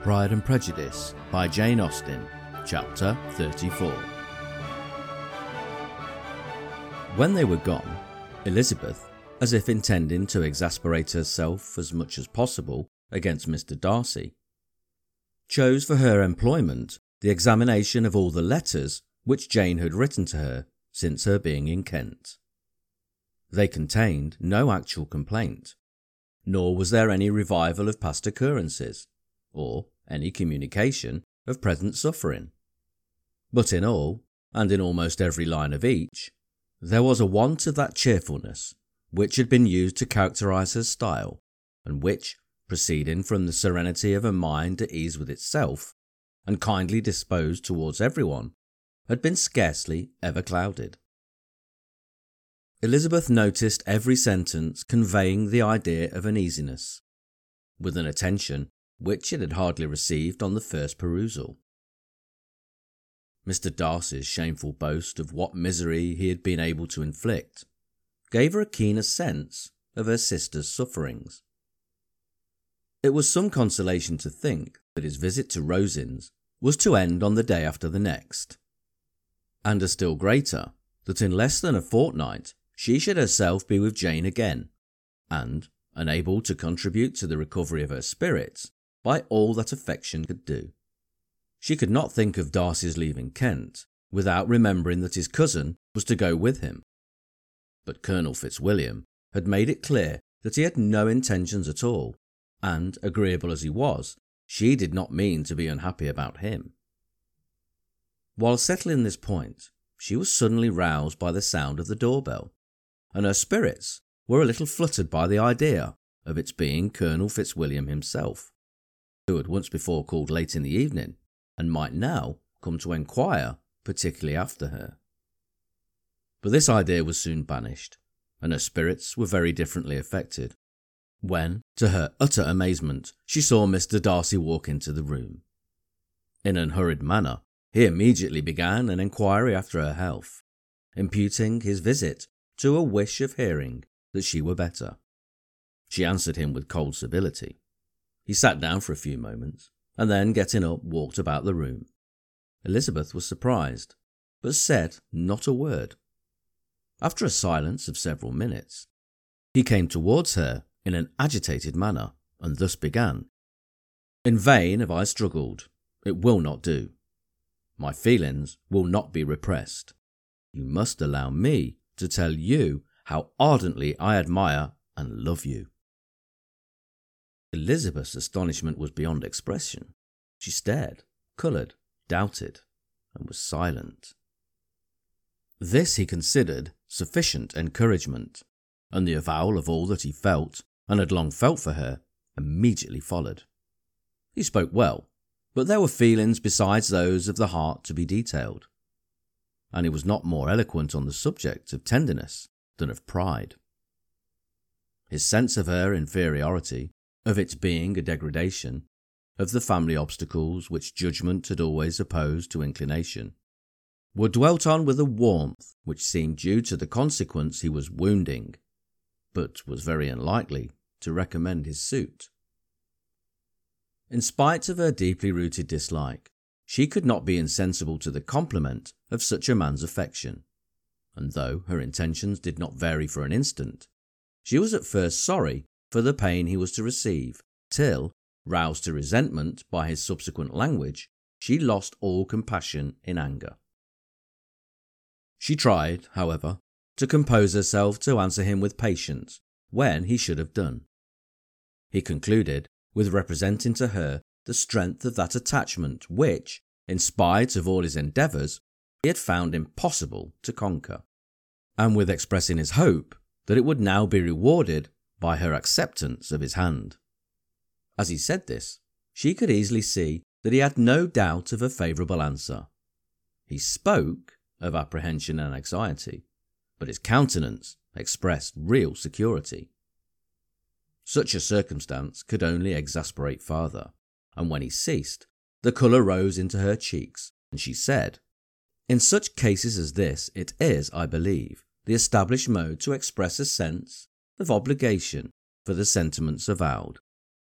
Pride and Prejudice by Jane Austen, Chapter 34. When they were gone, Elizabeth, as if intending to exasperate herself as much as possible against Mr. Darcy, chose for her employment the examination of all the letters which Jane had written to her since her being in Kent. They contained no actual complaint, nor was there any revival of past occurrences, or any communication of present suffering. But in all, and in almost every line of each, there was a want of that cheerfulness which had been used to characterize her style, and which, proceeding from the serenity of a mind at ease with itself, and kindly disposed towards everyone, had been scarcely ever clouded. Elizabeth noticed every sentence conveying the idea of uneasiness, with an attention which it had hardly received on the first perusal. Mr. Darcy's shameful boast of what misery he had been able to inflict gave her a keener sense of her sister's sufferings. It was some consolation to think that his visit to Rosings was to end on the day after the next, and a still greater that in less than a fortnight she should herself be with Jane again, and unable to contribute to the recovery of her spirits by all that affection could do. She could not think of Darcy's leaving Kent without remembering that his cousin was to go with him. But Colonel Fitzwilliam had made it clear that he had no intentions at all, and, agreeable as he was, she did not mean to be unhappy about him. While settling this point, she was suddenly roused by the sound of the doorbell, and her spirits were a little fluttered by the idea of its being Colonel Fitzwilliam himself, who had once before called late in the evening, and might now come to enquire particularly after her. But this idea was soon banished, and her spirits were very differently affected, when, to her utter amazement, she saw Mr. Darcy walk into the room. In an hurried manner, he immediately began an enquiry after her health, imputing his visit to a wish of hearing that she were better. She answered him with cold civility. He sat down for a few moments, and then, getting up, walked about the room. Elizabeth was surprised, but said not a word. After a silence of several minutes, he came towards her in an agitated manner, and thus began. "In vain have I struggled. It will not do. My feelings will not be repressed. You must allow me to tell you how ardently I admire and love you." Elizabeth's astonishment was beyond expression. She stared, coloured, doubted, and was silent. This he considered sufficient encouragement, and the avowal of all that he felt and had long felt for her immediately followed. He spoke well, but there were feelings besides those of the heart to be detailed, and he was not more eloquent on the subject of tenderness than of pride. His sense of her inferiority, of its being a degradation, of the family obstacles which judgment had always opposed to inclination, were dwelt on with a warmth which seemed due to the consequence he was wounding, but was very unlikely to recommend his suit. In spite of her deeply rooted dislike, she could not be insensible to the compliment of such a man's affection, and though her intentions did not vary for an instant, she was at first sorry for the pain he was to receive, till, roused to resentment by his subsequent language, she lost all compassion in anger. She tried, however, to compose herself to answer him with patience when he should have done. He concluded with representing to her the strength of that attachment which, in spite of all his endeavours, he had found impossible to conquer, and with expressing his hope that it would now be rewarded by her acceptance of his hand. As he said this, she could easily see that he had no doubt of a favourable answer. He spoke of apprehension and anxiety, but his countenance expressed real security. Such a circumstance could only exasperate farther, and when he ceased, the colour rose into her cheeks, and she said, "In such cases as this it is, I believe, the established mode to express a sense of obligation for the sentiments avowed.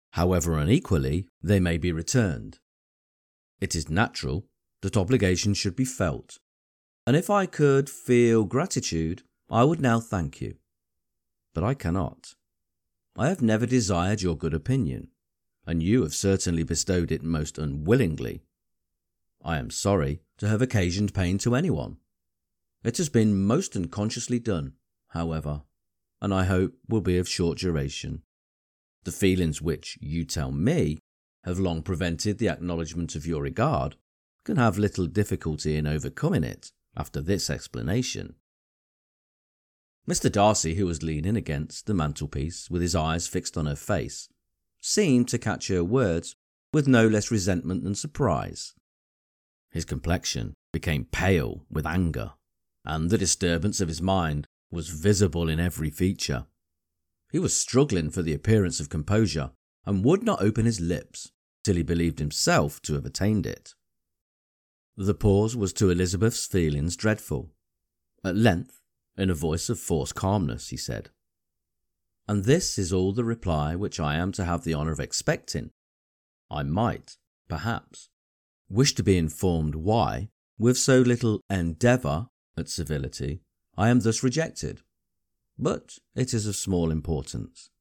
however unequally they may be returned. It is natural that obligation should be felt, and if I could feel gratitude, I would now thank you. But I cannot. I have never desired your good opinion, and you have certainly bestowed it most unwillingly. I am sorry to have occasioned pain to anyone. It has been most unconsciously done, however, and I hope will be of short duration. The feelings which, you tell me, have long prevented the acknowledgement of your regard can have little difficulty in overcoming it after this explanation. Mr. Darcy, who was leaning against the mantelpiece with his eyes fixed on her face, seemed to catch her words with no less resentment than surprise. His complexion became pale with anger, and the disturbance of his mind was visible in every feature. He was struggling for the appearance of composure, and would not open his lips till he believed himself to have attained it. The pause was to Elizabeth's feelings dreadful. At length, in a voice of forced calmness, he said, "And this is all the reply which I am to have the honour of expecting. I might, perhaps, wish to be informed why, with so little endeavour at civility, I am thus rejected, but it is of small importance."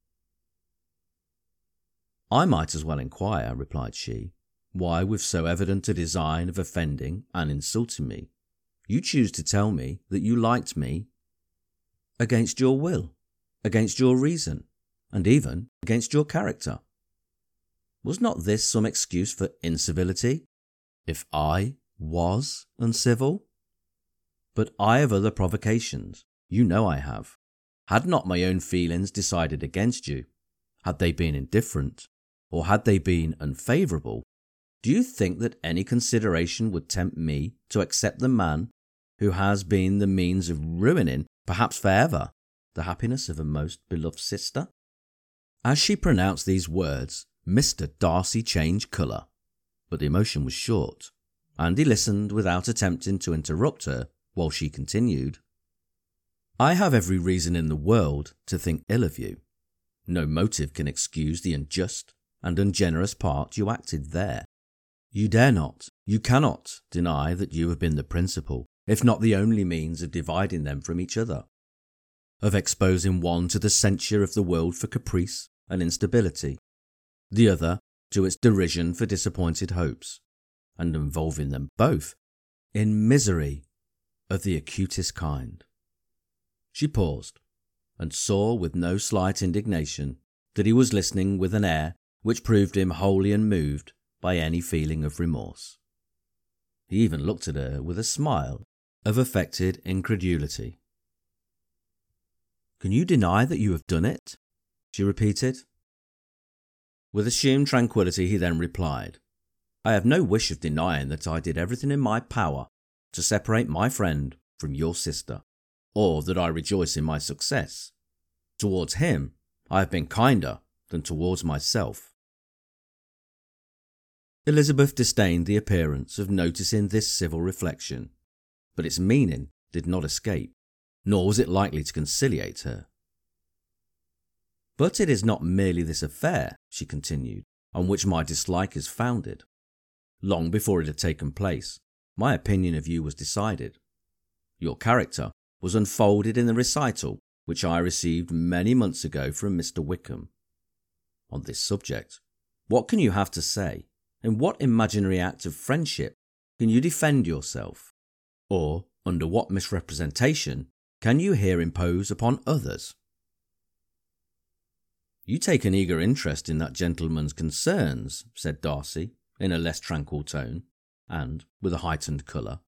"I might as well inquire," replied she, "why, with so evident a design of offending and insulting me, you choose to tell me that you liked me against your will, against your reason, and even against your character. Was not this some excuse for incivility, if I was uncivil? But I have other provocations, you know I have. Had not my own feelings decided against you, had they been indifferent, or had they been unfavourable, do you think that any consideration would tempt me to accept the man who has been the means of ruining, perhaps for ever, the happiness of a most beloved sister?" As she pronounced these words, Mr. Darcy changed colour, but the emotion was short, and he listened without attempting to interrupt her while she continued, "I have every reason in the world to think ill of you. No motive can excuse the unjust and ungenerous part you acted there. You dare not, you cannot deny that you have been the principal, if not the only means of dividing them from each other, of exposing one to the censure of the world for caprice and instability, the other to its derision for disappointed hopes, and involving them both in misery of the acutest kind." She paused, and saw with no slight indignation that he was listening with an air which proved him wholly unmoved by any feeling of remorse. He even looked at her with a smile of affected incredulity. "Can you deny that you have done it?" she repeated. With assumed tranquillity he then replied, "I have no wish of denying that I did everything in my power to separate my friend from your sister, or that I rejoice in my success. Towards him I have been kinder than towards myself." Elizabeth disdained the appearance of noticing this civil reflection, but its meaning did not escape, nor was it likely to conciliate her. "But it is not merely this affair," she continued, "on which my dislike is founded. Long before it had taken place, my opinion of you was decided. Your character was unfolded in the recital which I received many months ago from Mr. Wickham. On this subject, what can you have to say? In what imaginary act of friendship can you defend yourself? Or under what misrepresentation can you here impose upon others?" "You take an eager interest in that gentleman's concerns," said Darcy, in a less tranquil tone, and with a heightened colour.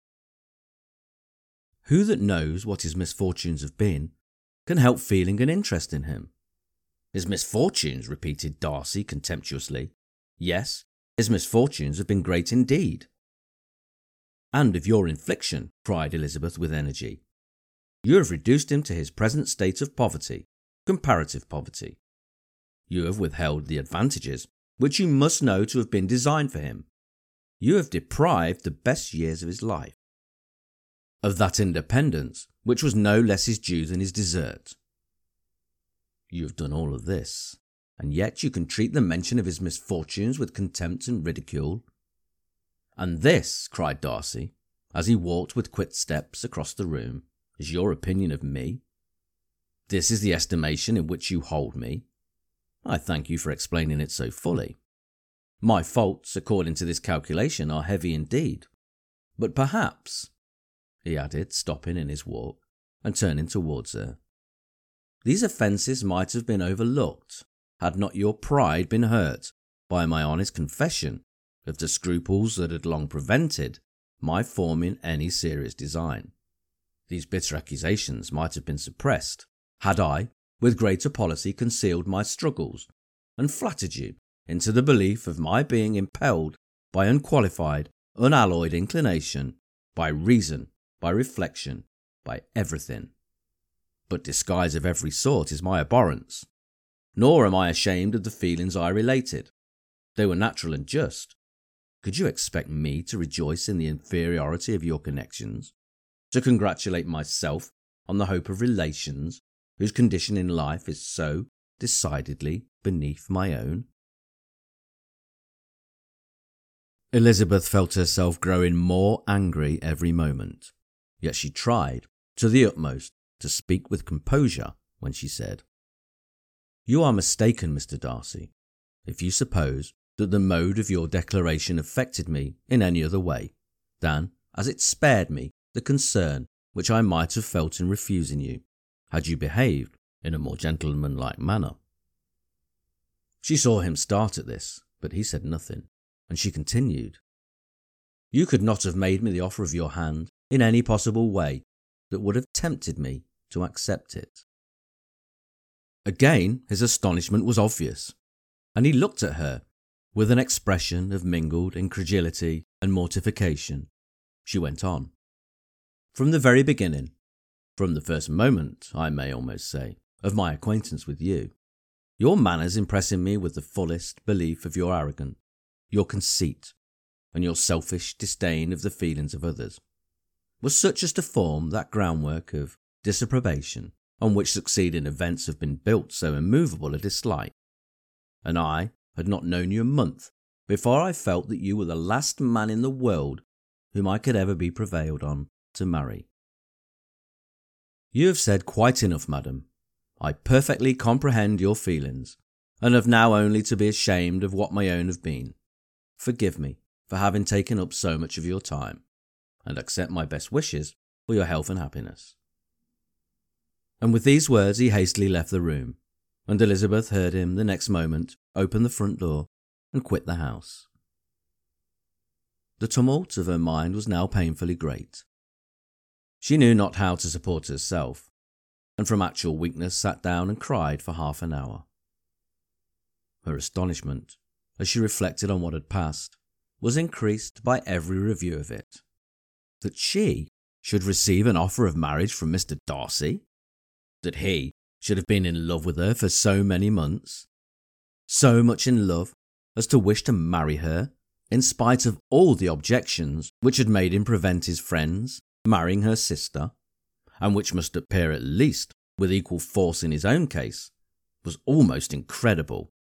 "Who that knows what his misfortunes have been can help feeling an interest in him?" "His misfortunes," repeated Darcy contemptuously. "Yes, his misfortunes have been great indeed." "And of your infliction," cried Elizabeth with energy. "You have reduced him to his present state of poverty, comparative poverty. You have withheld the advantages which you must know to have been designed for him. You have deprived the best years of his life of that independence which was no less his due than his desert. You have done all of this, and yet you can treat the mention of his misfortunes with contempt and ridicule. And this, cried Darcy, as he walked with quick steps across the room, is your opinion of me? This is the estimation in which you hold me? I thank you for explaining it so fully. My faults, according to this calculation, are heavy indeed. But perhaps, he added, stopping in his walk and turning towards her, these offences might have been overlooked had not your pride been hurt by my honest confession of the scruples that had long prevented my forming any serious design. These bitter accusations might have been suppressed had I, with greater policy, concealed my struggles and flattered you into the belief of my being impelled by unqualified, unalloyed inclination, by reason, by reflection, by everything. But disguise of every sort is my abhorrence, nor am I ashamed of the feelings I related. They were natural and just. Could you expect me to rejoice in the inferiority of your connections, to congratulate myself on the hope of relations whose condition in life is so decidedly beneath my own? Elizabeth felt herself growing more angry every moment, yet she tried to the utmost to speak with composure when she said, "You are mistaken, Mr. Darcy, if you suppose that the mode of your declaration affected me in any other way than as it spared me the concern which I might have felt in refusing you, had you behaved in a more gentlemanlike manner." She saw him start at this, but he said nothing, and she continued, "You could not have made me the offer of your hand in any possible way that would have tempted me to accept it." Again his astonishment was obvious, and he looked at her with an expression of mingled incredulity and mortification. She went on, "From the very beginning, from the first moment, I may almost say, of my acquaintance with you, your manners impressing me with the fullest belief of your arrogance, your conceit, and your selfish disdain of the feelings of others, was such as to form that groundwork of disapprobation on which succeeding events have been built so immovable a dislike, and I had not known you a month before I felt that you were the last man in the world whom I could ever be prevailed on to marry." "You have said quite enough, madam. I perfectly comprehend your feelings, and have now only to be ashamed of what my own have been. Forgive me for having taken up so much of your time, and accept my best wishes for your health and happiness." And with these words he hastily left the room, and Elizabeth heard him the next moment open the front door and quit the house. The tumult of her mind was now painfully great. She knew not how to support herself, and from actual weakness sat down and cried for half an hour. Her astonishment, as she reflected on what had passed, was increased by every review of it. That she should receive an offer of marriage from Mr. Darcy? That he should have been in love with her for so many months? So much in love as to wish to marry her, in spite of all the objections which had made him prevent his friends marrying her sister, and which must appear at least with equal force in his own case, was almost incredible.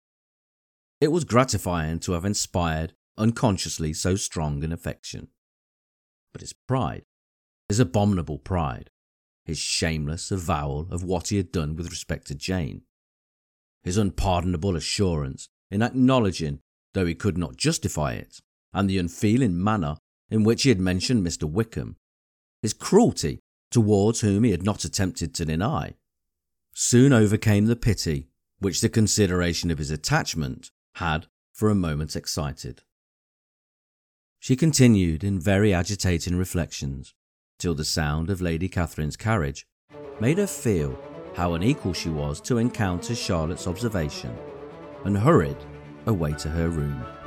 It was gratifying to have inspired unconsciously so strong an affection. But his pride, his abominable pride, his shameless avowal of what he had done with respect to Jane, his unpardonable assurance in acknowledging, though he could not justify it, and the unfeeling manner in which he had mentioned Mr. Wickham, his cruelty towards whom he had not attempted to deny, soon overcame the pity which the consideration of his attachment had for a moment excited. She continued in very agitating reflections till the sound of Lady Catherine's carriage made her feel how unequal she was to encounter Charlotte's observation, and hurried away to her room.